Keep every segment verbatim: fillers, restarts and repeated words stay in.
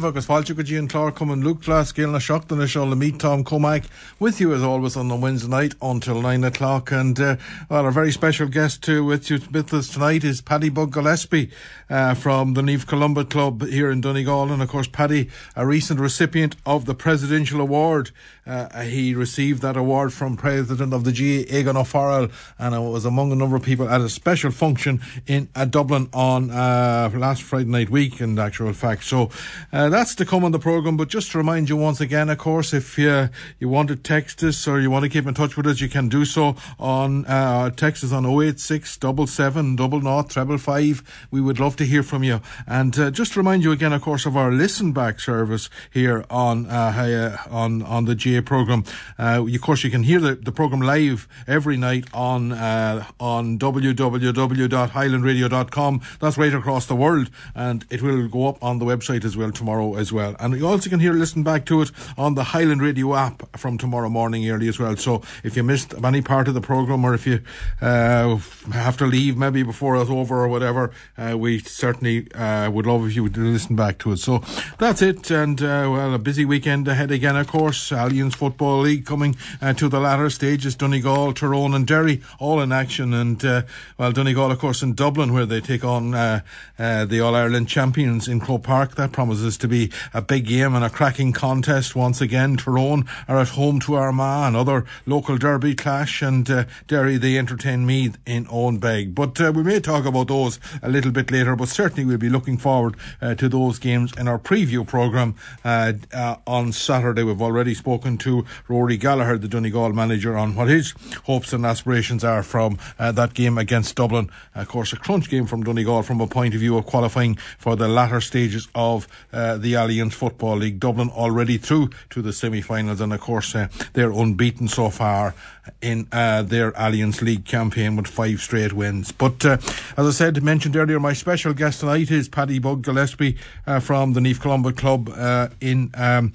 agus fáilte go dtí an clár cumann Luke Glasgow na seachtain is all the meet Tom Comac with you as always on the Wednesday night until nine o'clock. And uh, well, our very special guest too with you with us tonight is Paddy Bug Gillespie uh, from the Niamh Columba Club here in Donegal. And of course, Paddy, a recent recipient of the Presidential Award. Uh, he received that award from President of the G A A, Egan O'Farrell, and it was among a number of people at a special function in uh, Dublin on uh, last Friday night week, in actual fact. So uh, that's to come on the programme. But just to remind you once again, of course, if you, you want to text us or you want to keep in touch with us, you can do so on uh, text us on oh eight six, seven seven, double oh, five five five. We would love to hear from you. And uh, just to remind you again, of course, of our listen back service here on uh, on on the G A programme. Uh, of course, you can hear the, the programme live every night on uh, on w w w dot highland radio dot com. That's right across the world, and it will go up on the website as well tomorrow as well. And you also can hear listen back to it on the Highland Radio app from tomorrow morning early as well. So if you missed any part of the programme, or if you uh, have to leave maybe before it's over or whatever, uh, we certainly uh, would love if you would listen back to it. So that's it, and uh, well, a busy weekend ahead again, of course. Alliance Football League coming uh, to the latter stages. Donegal, Tyrone and Derry all in action, and uh, well, Donegal of course in Dublin, where they take on uh, uh, the All-Ireland champions in Croke Park. That promises to be a big game and a cracking contest once again. Tyrone are at home to Armagh, another local derby clash, and uh, Derry, they entertain Meath in Owenbeg. But uh, we may talk about those a little bit later, but certainly we'll be looking forward uh, to those games in our preview programme uh, uh, on Saturday. We've already spoken to Rory Gallagher, the Donegal manager, on what his hopes and aspirations are from uh, that game against Dublin. Of course, a crunch game from Donegal from a point of view of qualifying for the latter stages of uh, the Alliance Football League. Dublin already through to the semi-finals, and of course uh, they're unbeaten so far in uh, their Alliance League campaign with five straight wins. But uh, as I said, mentioned earlier, my special guest tonight is Paddy Bug Gillespie uh, from the Niamh Columba Club uh, in um,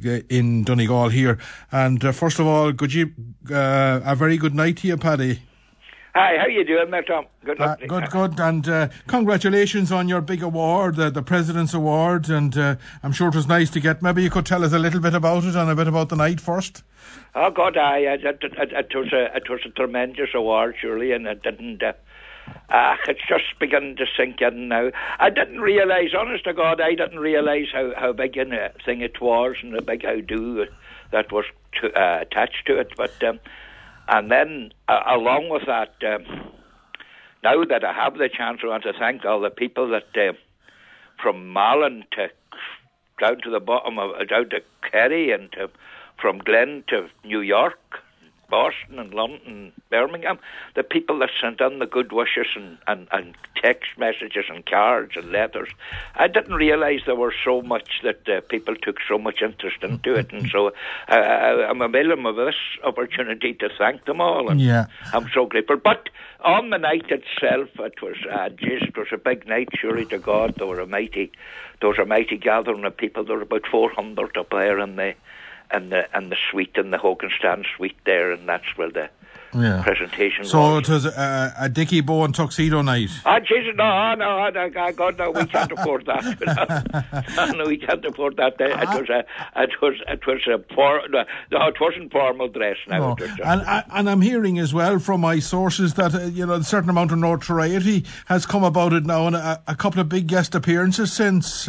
in Donegal here. And uh, first of all, good you, uh, a very good night to you, Paddy. Hi, how you doing there, Tom? Good luck. Uh, good, good, and uh, congratulations on your big award, uh, the President's Award, and uh, I'm sure it was nice to get. Maybe you could tell us a little bit about it and a bit about the night first. Oh God, I, it, it, it, it was a it was a tremendous award, surely, and it didn't. Uh, uh, it's just beginning to sink in now. I didn't realise, honest to God, I didn't realise how how big a thing it was and the big how do that was to, uh, attached to it, but. Um, And then, uh, along with that, um, now that I have the chance, I want to thank all the people that, uh, from Malin to down to the bottom of, down to Kerry, and to, from Glen to New York, Boston and London, Birmingham, the people that sent in the good wishes and, and, and text messages and cards and letters. I didn't realise there was so much that uh, people took so much interest into it, and so uh, I'm availing of this opportunity to thank them all, and yeah. I'm so grateful. But on the night itself, it was uh, geez, it was a big night, surely to God. There were a mighty, there was a mighty gathering of people. There were about four hundred up there in the and the and the suite, in the Hoganstand suite there, and that's where the yeah. presentation so was. So it was a, a Dickie Bow and tuxedo night? Ah, Jesus, no, no, no, God, no, we can't afford that. No, we can't afford that. It was a, it was, it was a, for, no, it wasn't formal dress now. No. It was just, and, and I'm hearing as well from my sources that, uh, you know, a certain amount of notoriety has come about it now, and a, a couple of big guest appearances since.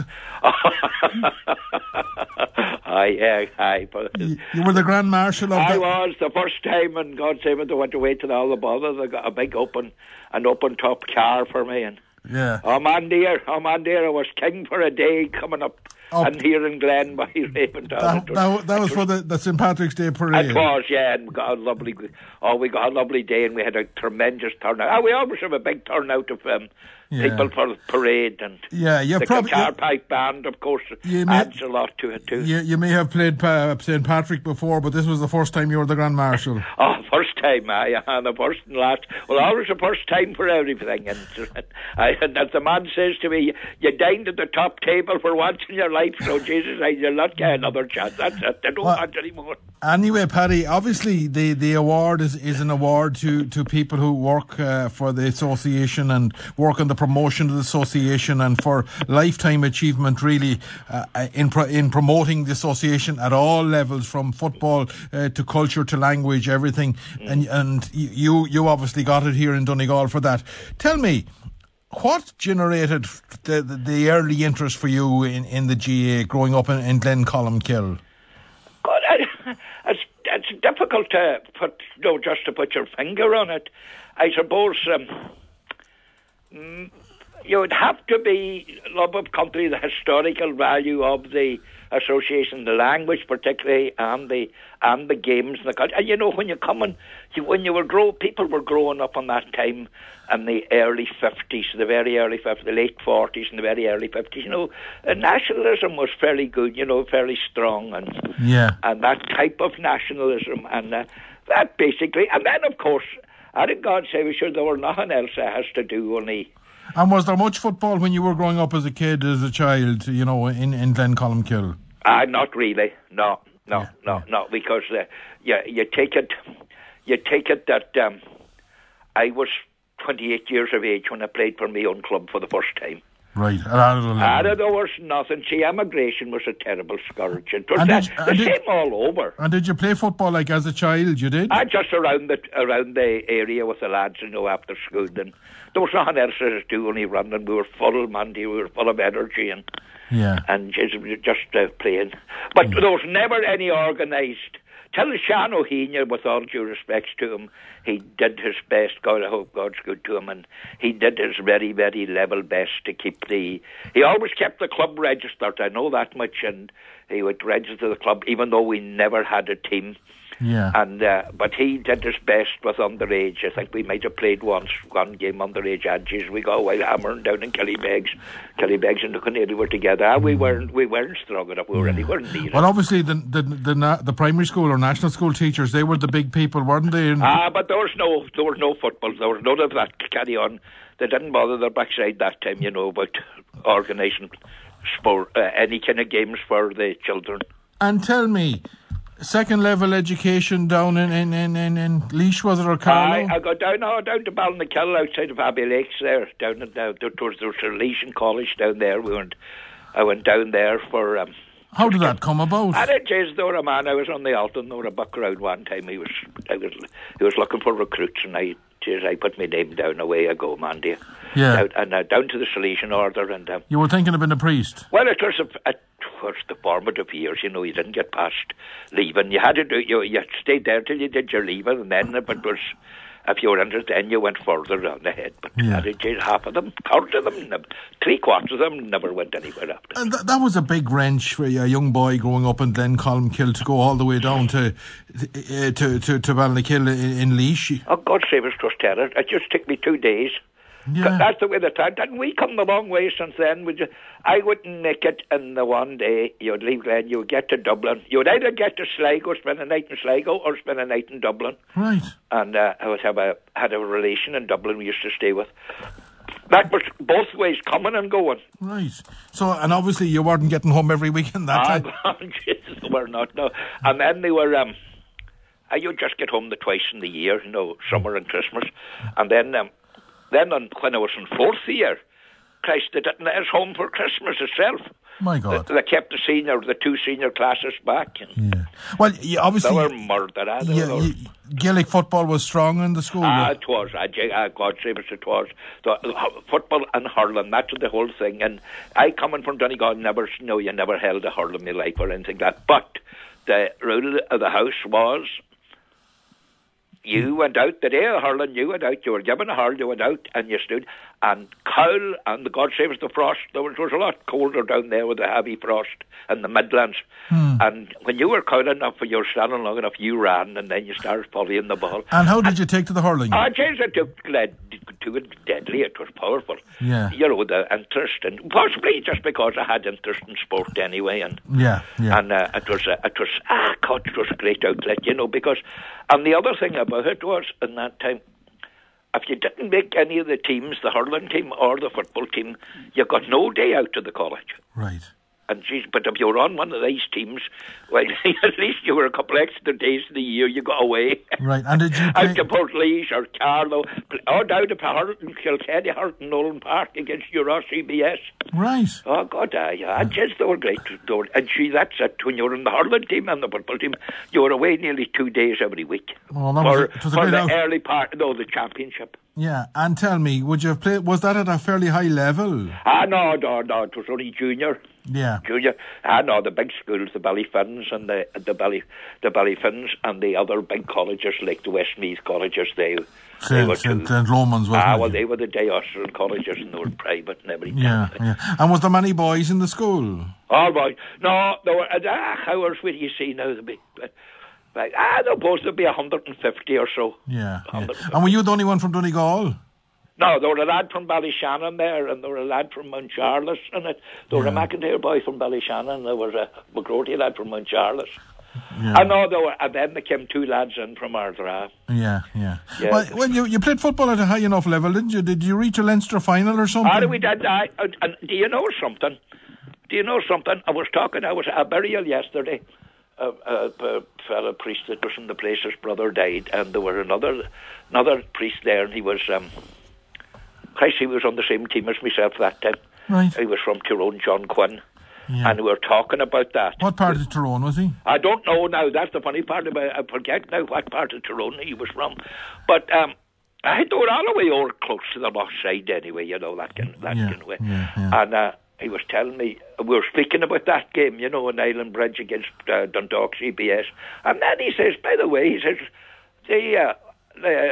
Aye, aye, aye. You, you were the Grand Marshal of I the... was the first time, and God save it, I went away to all the bother. They got a big open, an open top car for me, and yeah. Oh man dear, oh man dear, I was king for a day coming up, up. and here in Glen by Raventown. That, was, that, that was, was for the, the Saint Patrick's Day parade. It was, yeah, and we got a lovely, oh, we got a lovely day, and we had a tremendous turnout. Oh, we always have a big turnout of um, yeah. people for the parade, and yeah, you the prob- guitar pipe band, of course, adds a lot to it too. You, you may have played pa- Saint Patrick before, but this was the first time you were the Grand Marshal. Oh, first time, I, and the first and last. Well, always the first time for everything. And, I, and as the man says to me, you dined at the top table for once in your life, so Jesus, I, you'll not get another chance. That's it. I don't well, want any more. Anyway, Paddy, obviously the, the award is, is an award to, to people who work uh, for the association and work on the promotion of the association and for lifetime achievement, really, uh, in pro- in promoting the association at all levels, from football uh, to culture to language, everything. Mm. And and you you obviously got it here in Donegal for that. Tell me, what generated the, the, the early interest for you in, in the G A growing up in, in Glencolmcille? God, I, it's, it's difficult to put, you know, just to put your finger on it. I suppose um, mm, you would have to be love of country, the historical value of the association, the language particularly, and the and the games and the culture. And you know, when you come and you, when you were grow, people were growing up on that time in the early fifties, the very early fifties, the late forties, and the very early fifties. You know, uh, nationalism was fairly good. You know, fairly strong, and yeah, and that type of nationalism, and uh, that basically, and then of course, I think God say we should. There were nothing else that has to do only. And was there much football when you were growing up as a kid, as a child, you know, in, in Glencolmcille? Uh, not really. No, no, yeah, no, yeah. no, because uh, you, you take it, you take it that um, I was twenty-eight years of age when I played for my own club for the first time. Right. And there was nothing. See, emigration was a terrible scourge. It was and that, did, the and same did, all over. And did you play football like as a child? You did? I just around the around the area with the lads, you know, after school. And there was nothing else to do, only running. We were full, Monday. We were full of energy and yeah, and just, just uh, playing. But yeah. there was never any organised. Tell Sean O'Heaney, with all due respects to him, he did his best. God, I hope God's good to him, and he did his very, very level best to keep the. He always kept the club registered. I know that much, and he would register the club, even though we never had a team. Yeah. And uh, but he did his best with underage. I think we might have played once one game underage. And geez, we got away hammering down in Killybegs. Killybegs and the Canary were together. And we weren't we weren't strong enough. We were yeah. really weren't needed. Well, obviously the the the, na- the primary school or national school teachers, they were the big people, weren't they? Ah, uh, but there was no there was no football. There was none of that. Carry on. They didn't bother their backside that time, you know, about organising sport, uh, any kind of games for the children. And tell me, second level education down in in, in, in, in Laois, was it, or Carlow? I, I got down oh, down to Ballinkill outside of Abbey Lakes there, down in, uh, towards the Laois College down there. We went, I went down there for. Um, How did that come about? I did, geez, there were a man. I was on the Alton, there were a buck round one time. He was, I was, he was looking for recruits, and I, geez, I put my name down. Away I go, man, dear. Yeah. Down, and uh, down to the Salesian order, and um, you were thinking of being a priest. Well, it was a, it was the formative years. You know, you didn't get past leaving. You had to do. You you stayed there till you did your leaving, and then if it was. If you were interested, then you went further down the head. But yeah. half of them, quarter of them, three quarters of them never went anywhere after. And th- that was a big wrench for a young boy growing up in Glencolmcille to go all the way down to uh, to to, to Ballinkill in, in Laois. Oh, God save us, it was terror. It just took me two days. Yeah. That's the way the time. Didn't we come a long way since then? Would you, I wouldn't make it in the one day. You would leave Glen, you would get to Dublin. You would either get to Sligo, spend a night in Sligo, or spend a night in Dublin. Right. And uh, I would have a had a relation in Dublin we used to stay with. That was both ways, coming and going. Right. So, and obviously you weren't getting home every weekend that ah, time. Jesus, they were not, no. And then they were, um, uh, you'd just get home the twice in the year, you know, summer and Christmas. And then, um, then on, when I was in fourth year, Christ, they didn't let us home for Christmas itself. My God. They, they kept the senior, the two senior classes back. And yeah. Well, you, obviously... They were murdered. Uh, yeah, were, you, Gaelic football was strong in the school. Ah, it was. Uh, uh, God save us, it was. The, uh, football and hurling, that's the whole thing. And I, coming from Donegal, never, no, you never held a hurl in my life or anything like that. But the rule of the house was... You went out the day of hurling, you went out, you were given a hurl, you went out and you stood. And Cowell, and the God save us the frost, there was, was a lot colder down there with the heavy frost in the Midlands. Hmm. And when you were cold enough, when you were standing long enough, you ran and then you started volleying the ball. And how did and, you take to the hurling? Ah, geez, I took, led, too deadly. It was powerful. Yeah. You know, the interest, and possibly just because I had interest in sport anyway, and yeah, yeah. and uh, it was uh, it was ah, God, it was a great outlet, you know. Because, and the other thing about it was in that time, if you didn't make any of the teams, the hurling team or the football team, you got no day out of the college. Right. And geez, but if you were on one of these teams, well, at least you were a couple extra days of the year you got away. Right, and did you play... out to Portlaoise or Carlow, or down to Hurton, Kilkenny, Hurton, Nolan Park against your C B S. Right. Oh, God, uh, yeah, yeah. Just they were great. They were, and gee, that's it. When you were in the hurling team and the football team, you were away nearly two days every week. Well, that for, was a, it was a for great the out... early part, no, the championship. Yeah, and tell me, would you have played? Was that at a fairly high level? Ah, no, no, no. It was only junior. Yeah, junior. Ah, no, the big schools, the Ballyfinns and the the Bally the Ballyfinns and the other big colleges like the Westmeath colleges. They, they were Saint Romans, wasn't Ah, it? well, they were the Diocesan colleges and they were private and everything. Yeah, yeah. And was there many boys in the school? All boys. No, there were. Ah, hours will you see now? The big. Like, ah, they're supposed to be one hundred fifty or so. Yeah, yeah. And were you the only one from Donegal? No, there were a lad from Ballyshannon there, and there were a lad from Mount Charles, and it. There was yeah. a McIntyre boy from Ballyshannon, there was a McGrody lad from Mount Charles. Yeah. I know there were, and then there came two lads in from Ardra. Yeah, yeah. yeah. Well, well you, you played football at a high enough level, didn't you? Did you reach a Leinster final or something? Ah, we did. I, and, and do you know something? Do you know something? I was talking, I was at a burial yesterday. A, a, a fellow priest that was in the place, his brother died, and there were another another priest there, and he was, um, Christ, he was on the same team as myself that time. Right. He was from Tyrone, John Quinn, yeah. and we were talking about that. What part of Tyrone was he? I don't know now. That's the funny part about it. I forget now what part of Tyrone he was from, but um, I had to go all the way over close to the lost side anyway. You know that kind that yeah. kind of way, yeah, yeah. and. Uh, He was telling me, we were speaking about that game, you know, in Island Bridge against uh, Dundalk C B S. And then he says, by the way, he says, they, uh, they,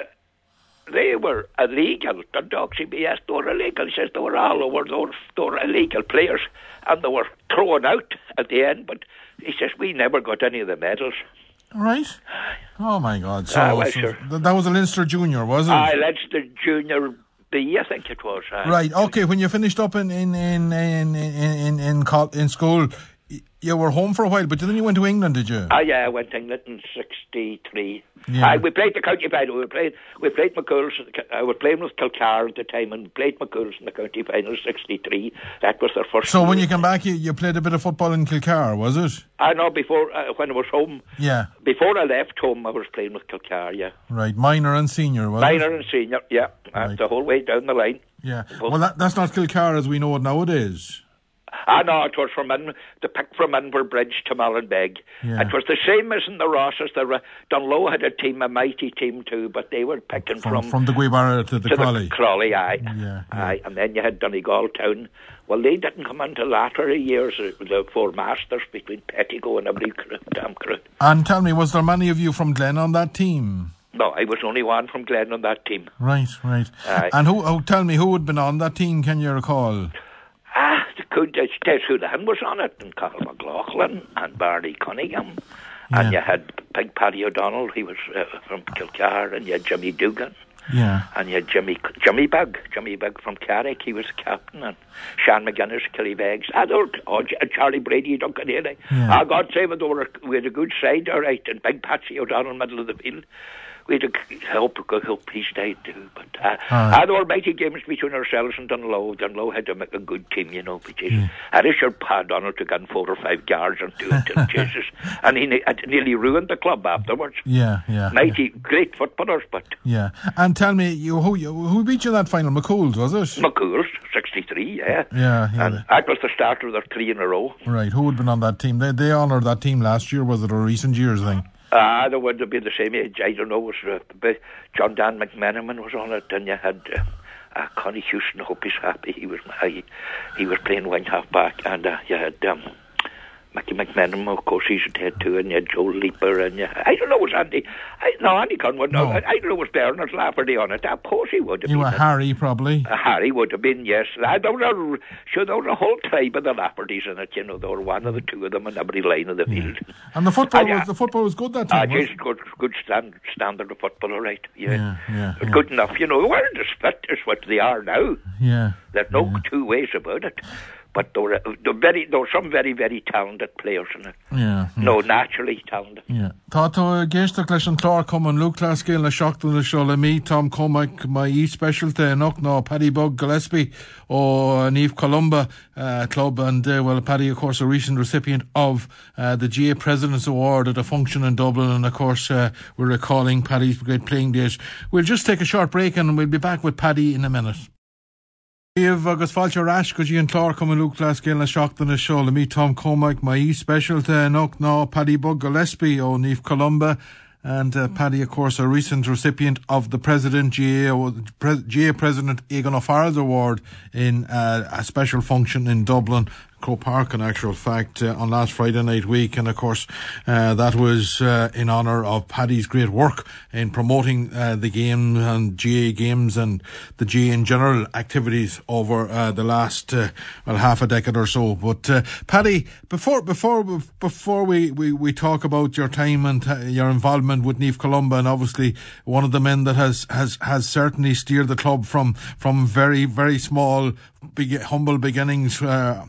they were illegal, Dundalk C B S, they were illegal. He says they were all over, they were, they were illegal players, and they were thrown out at the end. But he says, we never got any of the medals. Right. Oh, my God. So, ah, well, so sure. th- that was a Leinster Junior, was it? Aye, Leinster Junior B, I think it was. Uh, right. Okay. When you finished up in in in in in in, in, in school, you were home for a while, but then you went to England, did you? Ah, yeah, I went to England in sixty-three. Yeah. Uh, we played the county final. We played we played McCool's. I was playing with Kilcar at the time, and played McCool's in the county final sixty-three. That was their first. So year. when you came back, you, you played a bit of football in Kilcar, was it? I know before uh, when I was home. Yeah. Before I left home, I was playing with Kilcar. Yeah. Right, minor and senior, was minor it? Minor and senior. Yeah, right. uh, the whole way down the line. Yeah. Well, that, that's not Kilcar as we know it nowadays. Ah, no, it was from in, the pick from Inver Bridge to Mallinbeg. Yeah. It was the same as in the Rosses. The Dunlow had a team, a mighty team too, but they were picking from... From, from the Guibara to the to Crawley. The Crawley, aye. Yeah, yeah. Aye, and then you had Donegal Town. Well, they didn't come until latter years, uh, the four masters between Pettigo and every damn crew. And tell me, was there many of you from Glen on that team? No, I was only one from Glen on that team. Right, right. Aye. And who? Oh, tell me, who had been on that team, can you recall? Ah, the good Des Houlihan was on it, and Carl McLaughlin, and Barney Cunningham, yeah. and you had Big Paddy O'Donnell, he was uh, from Kilcar, and you had Jimmy Dugan, yeah, and you had Jimmy Jimmy Bug, Jimmy Bug from Carrick, he was captain, and Sean McGuinness, Killybegs, and oh, Charlie Brady, Duncan Haley. Yeah. Ah, God save it, we, were, we had a good side, all right, and Big Patsy O'Donnell, middle of the field. We had a, I hope, I hope he's died too. But uh, right. there were mighty games between ourselves and Dunlow. Dunlow had to make a good team, you know. But Jesus, yeah. I wish your Pa Donald took on four or five guards and do it, and Jesus, and he ne- nearly ruined the club afterwards. Yeah, yeah. Mighty, yeah. great footballers, but yeah. And tell me, you who you, who beat you that final? McCool's, was it? McCool's, sixty-three, yeah. Yeah, yeah. And that was the start of their three in a row. Right. Who had been on that team? They they honoured that team last year. Was it a recent years thing? Ah, uh, they would have been the same age. I don't know. Was uh, John Dan McMenamin was on it, and you had uh, uh, Connie Houston. I hope he's happy. He was he, he was playing wing half back, and uh, you had um, Mickey McMenamin, of course, he's a head too, and you had Joe Leaper, and you, I don't know, was Andy, I, no, Andy Conwood, no, no. I, I don't know, was Bernard Lafferty on it? Of course he would have you been. You were Harry, probably. Uh, Harry would have been, yes. Uh, there were, sure, there was a whole tribe of the Laffertys in it, you know, there were one of the two of them in every line of the yeah. field. And the football, uh, was, the football was good that time, uh, just good, good stand, standard of football, all right, yeah. yeah, yeah, yeah. Good enough, you know, they weren't as fit as what they are now. Yeah. There's no yeah. two ways about it. But there were, there, were very, there were some very, very talented players in it. Yeah. yeah. No, naturally talented. Yeah. Tá tú géiste leis an clár cumann Luke Clascale na seachtain le seo le mí Tom Cormac mai í specialte enoch ná Paddy Bug Gillespie ó Niamh Columba uh, Club, and uh, well, Paddy, of course, a recent recipient of uh, the G A President's Award at a function in Dublin, and of course uh, we're recalling Paddy's great playing days. We'll just take a short break and we'll be back with Paddy in a minute. Díomh agus fáilte rash go dtí an clár cumann Luke Clascale na seachtain na seo le mí Tom Cormac mai í specialte enoch ná Paddy Bug Gillespie ó Niamh Columba. And uh, Paddy, of course, a recent recipient of the President G A, Pre- G A President Egan O'Farrell's Award in uh, a special function in Dublin, Croke Park, in actual fact, uh, on last Friday night week. And of course, uh, that was uh, in honour of Paddy's great work in promoting uh, the game and G A games and the G A in general activities over uh, the last uh, well half a decade or so. But uh, Paddy, before before before we, we, we talk about your time and uh, your involvement with Niamh Columba, and obviously one of the men that has has has certainly steered the club from from very very small, big, humble beginnings. Uh,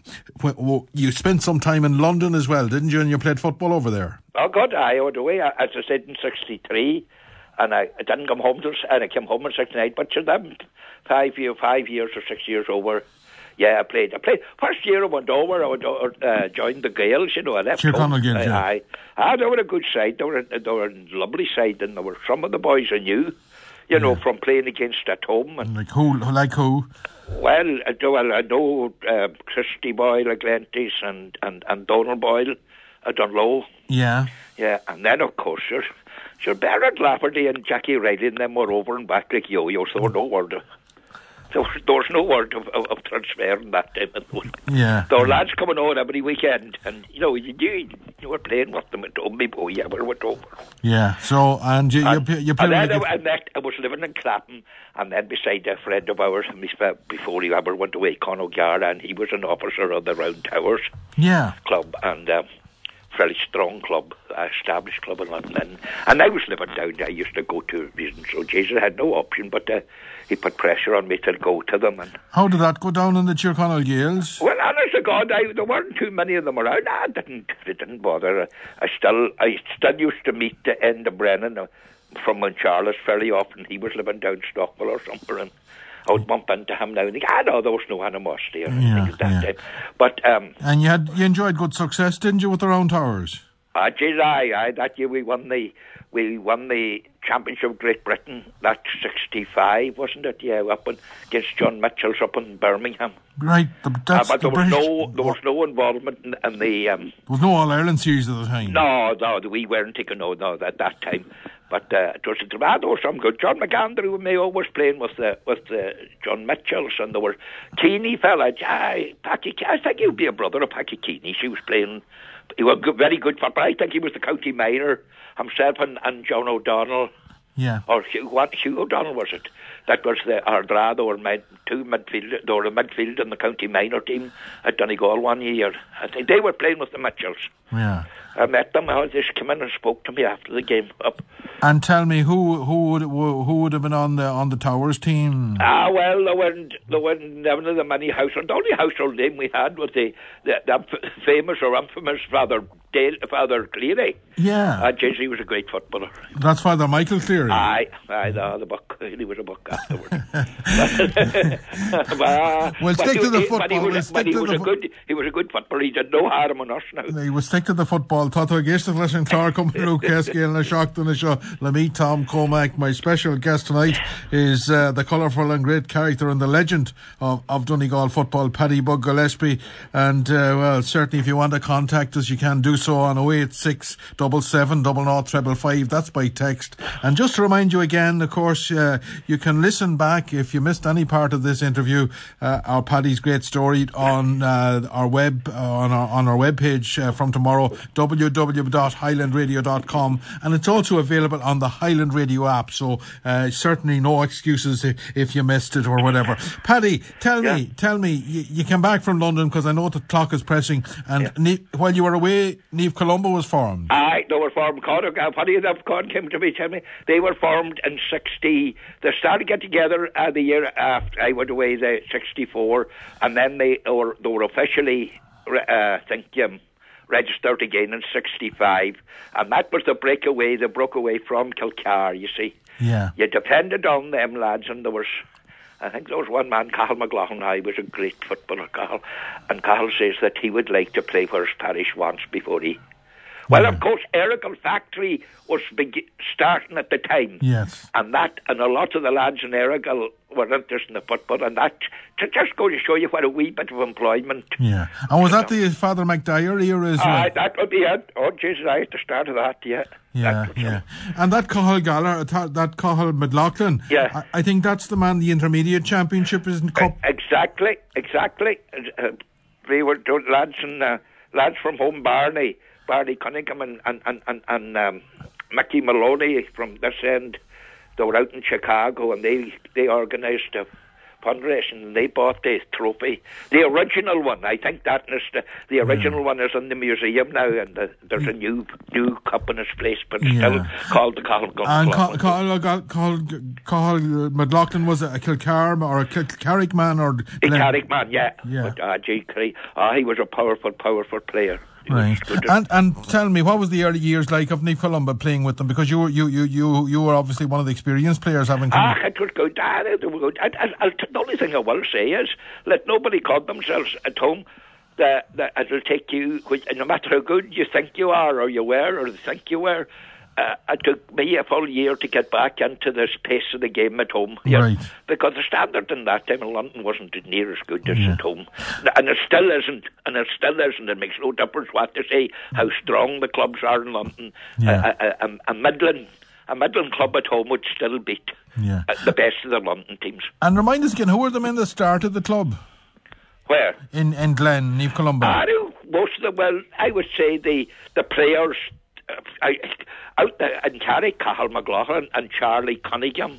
you spent some time in London as well, didn't you? And you played football over there. Oh God, I went away, as I said, in sixty-three, and I, I didn't come home till, and I came home in sixty-nine. But sure, them five year, five years or six years over. Yeah, I played. I played. First year I went over, I went over, uh, joined the Gaels, you know, I left home. Gaels, yeah. I, I, they were a good side, they were, a, they were a lovely side, and there were some of the boys I knew, you yeah. know, from playing against at home. And like who? Like who? Well, I know, I know uh, Christy Boyle at Glenties and, and, and Donald Boyle at Dunlow. Yeah. Yeah, and then, of course, sure, sure Bernard Lafferty and Jackie Riley and them were over and back like yo-yos. There were no word of... There was, there was no word of, of, of transfer in that time. Yeah. There were lads coming on every weekend, and you know, you you, you were playing with them at home before you ever went over. Yeah. So, and you and, you, you played. And then I, and that, I was living in Clapham, and then beside a friend of ours, before he ever went away, Con O'Gara, and he was an officer of the Round Towers. Yeah. Club, and um, fairly strong club, established club in London. And, and I was living down there. I used to go to reasons, so Jesus had no option, but. Uh, He put pressure on me to go to them. And how did that go down in the Tyrconnell Gaels? Well, honest to God, I, there weren't too many of them around. I didn't, it didn't bother. I still, I still used to meet the end of Brennan uh, from Mount Charles fairly often. He was living down Stockwell or somewhere, and I would bump into him now and think, ah, no, there was no animosity or anything yeah, at that yeah. time. But um, and you had you enjoyed good success, didn't you, with the Round Towers? Ah, uh, geez, aye, aye. That year we won the we won the Championship of Great Britain. That's sixty-five, wasn't it? Yeah, up in, against John Mitchell's up in Birmingham. Right, the, that's uh, but the there was British, no there was no involvement in, in the. Um, there was no All Ireland series at the time. No, no, we weren't taking no, no at that time. But uh, it was ah, there was some good. John McAndrew and Mayo was playing with the with the John Mitchells, and there were Keeney fella. Aye, Packy. I think he would be a brother of Packy Keeney. She was playing. He was good, very good for. I think he was the county minor himself, and, and John O'Donnell. Yeah. Or Hugh, what Hugh O'Donnell was it? That was the Ardra. They were mid, two midfield. They were a midfield in the county minor team at Donegal one year. I think they were playing with the Mitchells. Yeah. I met them. I just came in and spoke to me after the game up. And tell me, who who would who would have been on the on the Towers team? Ah, well, there weren't there weren't none of the many household. The only household name we had was the the, the famous or infamous Father Dale, Father Cleary. Yeah. Uh, geez, he was a great footballer. That's Father Michael Cleary. Aye, aye, the, the buck. He was a buck afterwards. but, uh, well, stick to the he, football. But he was, we'll but he was the a good. He was a good footballer. He did no harm on us now. He was stick to the football. Tata Gista Flesh and Clark come Luke Clascale and a shock to the show. Let me Tom Cormac. My special guest tonight is uh, the colourful and great character and the legend of, of Donegal football, Paddy Bug Gillespie. And uh, well, certainly if you want to contact us, you can do so on oh eight six, double seven double naught treble five. That's by text. And just to remind you again, of course, uh, you can listen back if you missed any part of this interview, uh, our Paddy's great story on uh, our web uh, on our on our webpage uh, from tomorrow, w w w dot highland radio dot com, and it's also available on the Highland Radio app. So uh, certainly no excuses if, if you missed it or whatever. Paddy, tell yeah. me, tell me, you, you came back from London because I know the clock is pressing, and yeah. ne- while you were away, Neve Colombo was formed. Aye, they were formed. Conor, funny enough, Con came to me tell me they were formed in sixty. They started get together uh, the year after I went away, the sixty-four, and then they were they were officially, uh, I think, um, registered again in sixty-five, and that was the breakaway. They broke away from Kilcar. You see, yeah, you depended on them lads, and there was. I think there was one man, Cathal McLaughlin, he was a great footballer, Cathal, and Cathal says that he would like to play for his parish once before he... Well, yeah. Of course, Errigal Factory was be- starting at the time. Yes. And that, and a lot of the lads in Errigal were interested in the football, and that, to just go to show you what a wee bit of employment. Yeah. And was that the Father McDyer era as well? Aye, that would be it. Oh, Jesus, I at the start of that, yeah. Yeah, yeah. And that Cathal Gallagher, that Cathal McLaughlin, yeah. I, I think that's the man the intermediate championship is in Cup. Exactly, exactly. Uh, they were lads, and, uh, lads from home, Barney, Barney Cunningham and, and, and, and, and um, Mickey Maloney from this end. They were out in Chicago, and they, they organised a fundraising, and they bought the trophy, the original one. I think that is the, the original yeah. one is in the museum now, and the, there's a new new cup in its place, but it's yeah. still called the Cathal And Cathal McLaughlin was a Kilcar or a Kilcarrick man, or a Carrick man, yeah. yeah. But uh, G. Cree, uh, he was a powerful, powerful player. Right, and and tell me, what was the early years like of Neve Colombo playing with them? Because you were you you you you were obviously one of the experienced players, having come. Ah, it was good. Ah, it was good. I, I, I, the only thing I will say is, let nobody call themselves at home. That that it'll take you, no matter how good you think you are, or you were, or think you were. Uh, it took me a full year to get back into the pace of the game at home. Yeah, right. Because the standard in that time in London wasn't near as good as yeah. at home. And it still isn't. And it still isn't. It makes no difference what to say, how strong the clubs are in London. Yeah. A, a, a, a Midland a Midland club at home would still beat yeah. the best of the London teams. And remind us again, who were the men that started the club? Where? In in Glen, Neve Colombo. I do. Most of them, well, I would say the, the players... Uh, I, out there in Carrick, Cathal McLaughlin and Charlie Cunningham,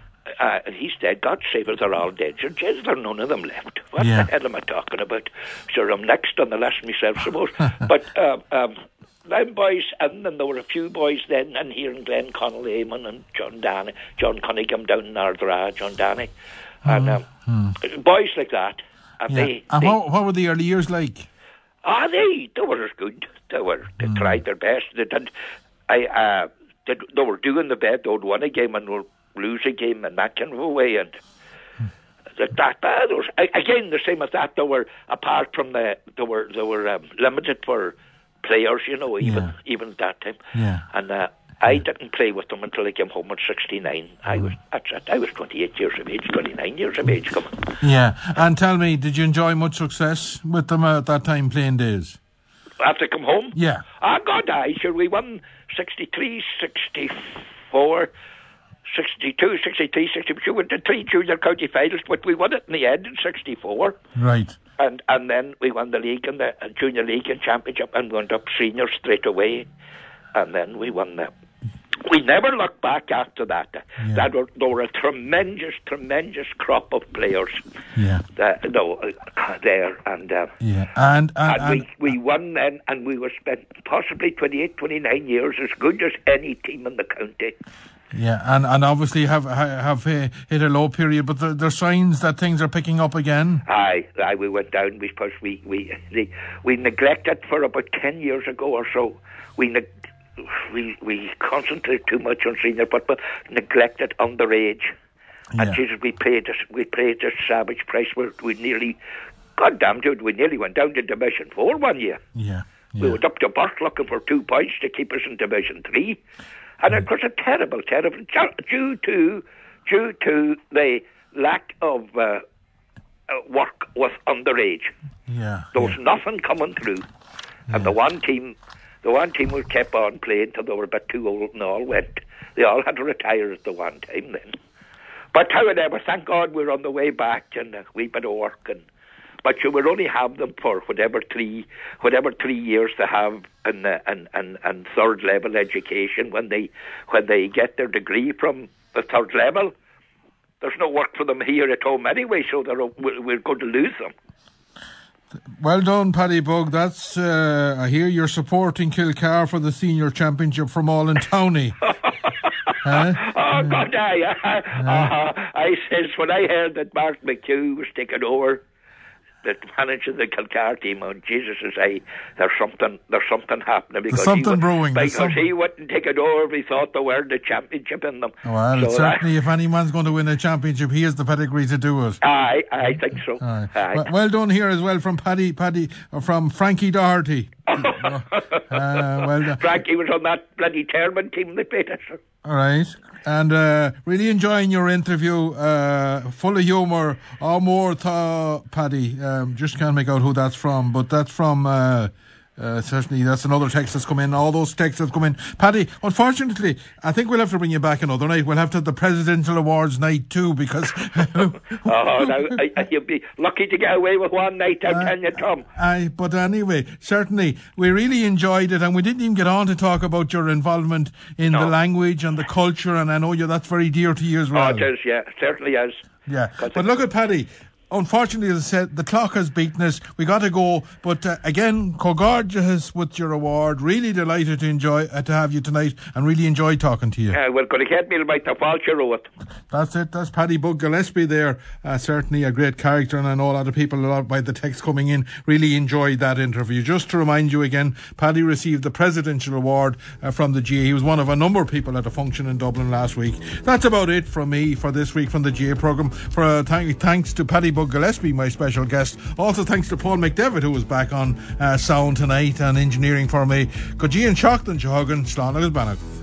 uh, he's dead. God save us, they're all dead. So, Jesus, there are none of them left. What yeah. the hell am I talking about? Sure, I'm next on the list myself, suppose. But um, um, them boys, and then there were a few boys then, and here in Glen, Conal Eamon and John Danny, John Cunningham down in Ardra, John Danny, and um, mm. boys like that. And, yeah. they, and they, what, what were the early years like? Ah, they they were good. They were they mm. tried their best. They did. I uh, they, they were doing the best. They would win a game and would lose a game and that kind of a way. And mm. that that, that was again the same as that. They were apart from the they were they were um, limited for players. You know, even yeah. even at that time. Yeah. And uh, I didn't play with them until I came home at sixty-nine. I was that's it. I was twenty-eight years of age, twenty-nine years of age. Come on. Yeah, and tell me, did you enjoy much success with them at that time playing days? After I come home? Yeah. Ah, God, aye, sure. We won sixty-three, sixty-four, sixty-two, sixty-three, sixty-four. We went to three junior county finals, but we won it in the end in sixty-four. Right. And and then we won the league and the uh, junior league and championship and went up senior straight away. And then we won the... We never looked back after that. Yeah. That were, there were a tremendous, tremendous crop of players. Yeah. That, no, uh, there and uh, yeah, and and, and, and we we won then, and we were spent possibly twenty-eight, twenty-nine years, as good as any team in the county. Yeah, and, and obviously have have uh, hit a low period, but there, there's signs that things are picking up again. Aye, aye, we went down because we we we, we neglected for about ten years ago or so. We ne- we we concentrated too much on senior football, neglected underage. Yeah. And Jesus, we paid this, we paid this savage price. Where we nearly, God damn it, we nearly went down to Division Four one year. Yeah, yeah. We went up to Burke looking for two points to keep us in Division Three, and yeah. it was a terrible, terrible due to due to the lack of uh, work with underage. Yeah, there was yeah. nothing coming through, yeah. and the one team. The one team was kept on playing till they were about too old and all went. They all had to retire at the one time then. But however, thank God we're on the way back and a wee bit of work. And, but you will only have them for whatever three whatever three years they have in, uh, in, in, in third level education when they when they get their degree from the third level. There's no work for them here at home anyway, so they're, we're going to lose them. Well done, Paddy Bug. That's uh, I hear you're supporting Kilcar for the senior championship from all in Towney. Huh? Oh God, I, I, uh, I says when I heard that Mark McHugh was taking over the manager of the Kilcar team, oh Jesus, I say there's something, there's something happening because there's something he, brewing. Because something... he wouldn't take it over if he thought there were the championship in them. Well, so certainly, that, if any man's going to win a championship, he has the pedigree to do it. I, I think so. Aye. Aye. Well, well done here as well from Paddy, Paddy, uh, from Frankie Doherty. uh, well, uh, Frankie was on that bloody Termon team they played us. All right. And uh, really enjoying your interview, uh, full of humour. Or more, th- Paddy. Um, just can't make out who that's from, but that's from. Uh, Uh, certainly, that's another text that's come in. All those texts that come in. Paddy, unfortunately, I think we'll have to bring you back another night. We'll have to have the Presidential Awards night too, because... oh, now, I, I, you'll be lucky to get away with one night, I'll uh, tell you, Tom. Aye, but anyway, certainly, we really enjoyed it, and we didn't even get on to talk about your involvement in no. the language and the culture, and I know you that's very dear to you as well. Oh, it is, yeah, it certainly is. Yeah, but look at Paddy. Unfortunately, as I said, the clock has beaten us. We got to go. But uh, again, congratulations with your award. Really delighted to enjoy uh, to have you tonight, and really enjoyed talking to you. Uh, we're going to get me by the Falcher Road. That's it. That's Paddy Bug Gillespie there. Uh, certainly a great character, and I know a lot of people, a lot by the text coming in, really enjoyed that interview. Just to remind you again, Paddy received the Presidential Award uh, from the G A. He was one of a number of people at a function in Dublin last week. That's about it from me for this week from the G A programme. For uh, th- thanks to Paddy Bug Gillespie, my special guest. Also thanks to Paul McDevitt, who was back on uh, sound tonight and engineering for me. Good G and Shockton, Johagan, Slán agus Banach.